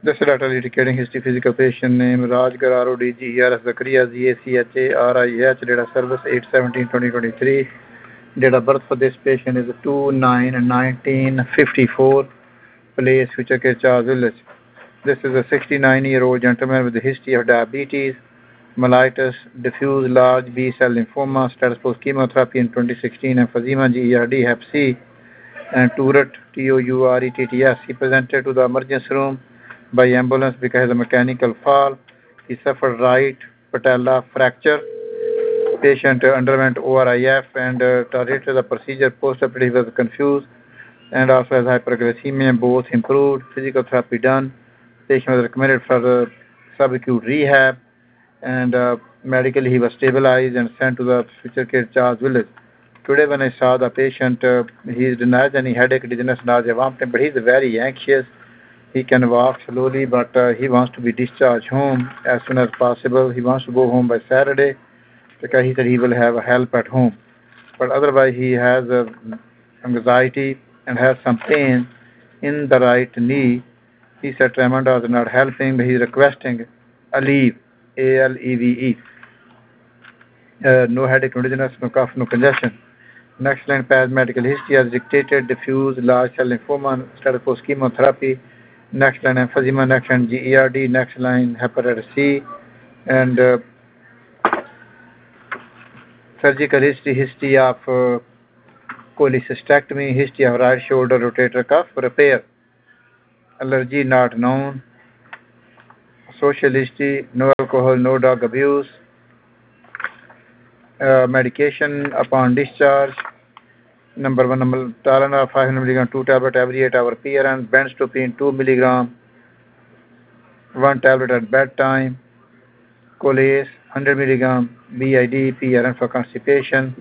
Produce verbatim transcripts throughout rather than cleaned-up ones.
This letter indicating history physical patient name Raj Gararo D G E R S Zakaria Z A C H A R I H, date of service eight seventeen twenty twenty-three. Date of birth for this patient is two nine nineteen fifty-four. Place Future Care Charles Village. This is a sixty-nine year old gentleman with a history of diabetes, mellitus, diffuse large B cell lymphoma, status post chemotherapy in twenty sixteen, emphysema G E R D, hep C, and Tourette T O U R E T T S. He presented to the emergency room by ambulance because of a mechanical fall. He suffered right patella fracture. Patient uh, underwent O R I F and uh, tolerated the procedure. Post-operative was confused and also has hyperglycemia. Both improved. Physical therapy done. Patient was recommended for uh, subacute rehab, and uh, medically he was stabilized and sent to the Future Care Charles Village. Today when I saw the patient, uh, he denies any headache, dizziness, nausea, vomiting, but he's very anxious. He can walk slowly, but uh, he wants to be discharged home as soon as possible. He wants to go home by Saturday because he said he will have help at home. But otherwise, he has uh, anxiety and has some pain in the right knee. He said Tramadol is not helping, but he's requesting Aleve, A L E V E. Uh, no headache, no dizziness, no cough, no congestion. Next line, past medical history as dictated, diffuse large cell lymphoma, status post chemotherapy. Next line, emphysema. Next line, G E R D. Next line, hepatitis C. And uh, surgical history, history of uh, cholecystectomy, history of right shoulder rotator cuff repair. Allergy not known. Social history, no alcohol, no drug abuse. Uh, medication upon discharge. Number one, number Tylenol five hundred milligram, two tablet every eight hour P R N, Benztropine two milligram, one tablet at bedtime, Colace one hundred milligram, B I D, P R N for constipation,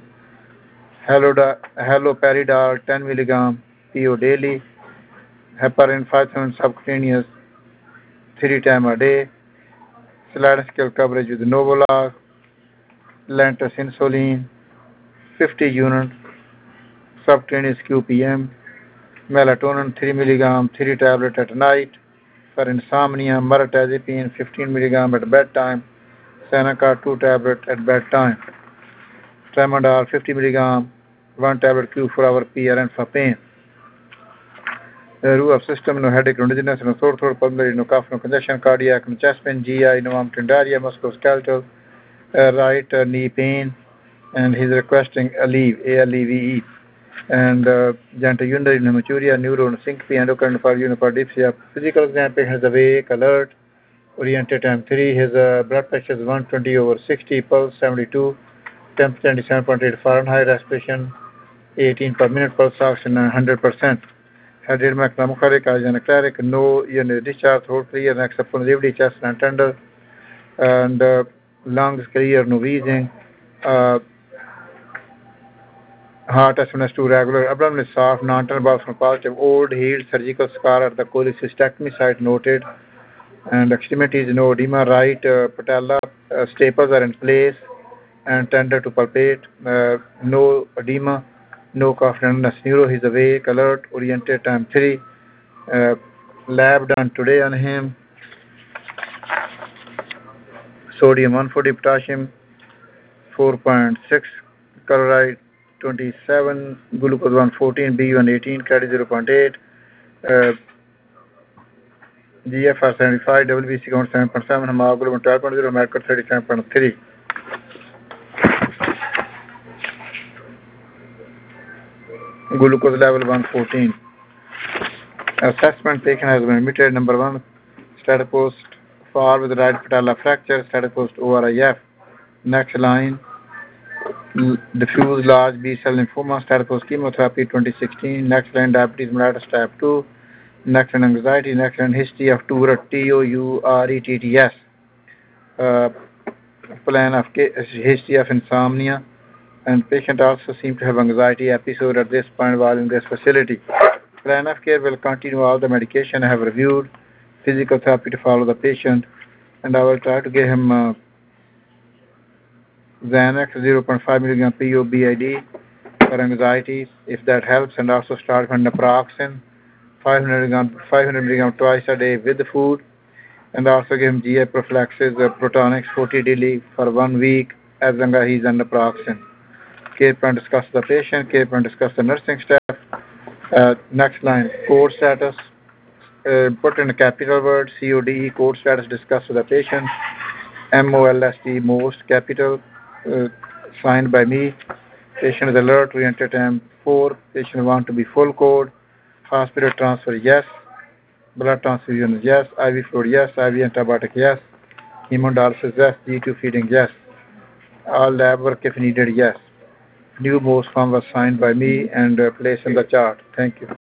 haloperidol ten milligram, P O daily, heparin five thousand subcutaneous three times a day, sliding scale coverage with Novolog, Lantus insulin, fifty units, subcutaneous Q P M, melatonin three milligram, three tablet at night, for insomnia, mirtazapine fifteen milligram at bedtime, Seneca two tablet at bedtime, Tramadol fifty milligram, one tablet Q four hour P R N for pain. The rule of system, no headache, no dizziness, no sore throat, pulmonary, no cough, no congestion, cardiac, no chest pain, G I, no vomiting, diarrhea, musculoskeletal, uh, right uh, knee pain, and he's requesting Aleve, A L E V E, and uh, genitourinary hematuria, neuro syncope, endocrine for unipardipsia. Physical exam patient has awake, alert, oriented time three. His uh, blood pressure is one twenty over sixty, pulse seventy-two, temperature ninety-seven point eight Fahrenheit, respiration eighteen per minute, pulse oxygen one hundred percent. Head rate macromochoric, cleric, no urinary discharge, throat clear, next upon chest and tender, and uh, lungs clear, no wheezing. Uh, Heart S one S two regular, abdomen is soft, non-tunnel from positive, old healed surgical scar at the cholecystectomy site noted, and extremities no edema, right uh, patella uh, staples are in place and tender to palpate, uh, no edema, no cough, numbness, neuro, he's awake, alert, oriented, time three, uh, lab done today on him, sodium one forty, potassium four point six, chloride twenty-seven, glucose one fourteen, B one eighteen, credit zero point eight, uh, G F R seventy-five, W B C count seven point seven, hemoglobin twelve point zero, mercury thirty-seven point three. Glucose level one fourteen. Assessment taken has been admitted. Number one, status post fall with right patella fracture, status post O R I F. Next line, diffuse large B cell lymphoma, status post chemotherapy twenty sixteen. Next line, diabetes mellitus type two. Next line, anxiety. Next line, history of Tourette, T O U R E T T S. Uh, plan of history of insomnia, and patient also seem to have anxiety episode at this point while in this facility. Plan of care will continue all the medication I have reviewed, physical therapy to follow the patient, and I will try to give him uh, Xanax zero point five milligram P O B I D for anxiety, if that helps, and also start with naproxen five hundred milligram, five hundred milligram twice a day with the food, and also give him G I prophylaxis, uh, Protonix forty daily for one week as long as he's under naproxen. Care plan discuss the patient, care plan discuss the nursing staff. Uh, next line, code status, uh, put in a capital word, C O D E, code status discussed with the patient. M O L S T, most capital, uh, signed by me. Patient is alert, we enter time four. Patient want to be full code. Hospital transfer, yes. Blood transfusion, yes. I V fluid, yes. I V antibiotic, yes. Hemodialysis, yes. G two feeding, yes. All lab work if needed, yes. New most form was signed by me and uh, placed in the chart. Thank you.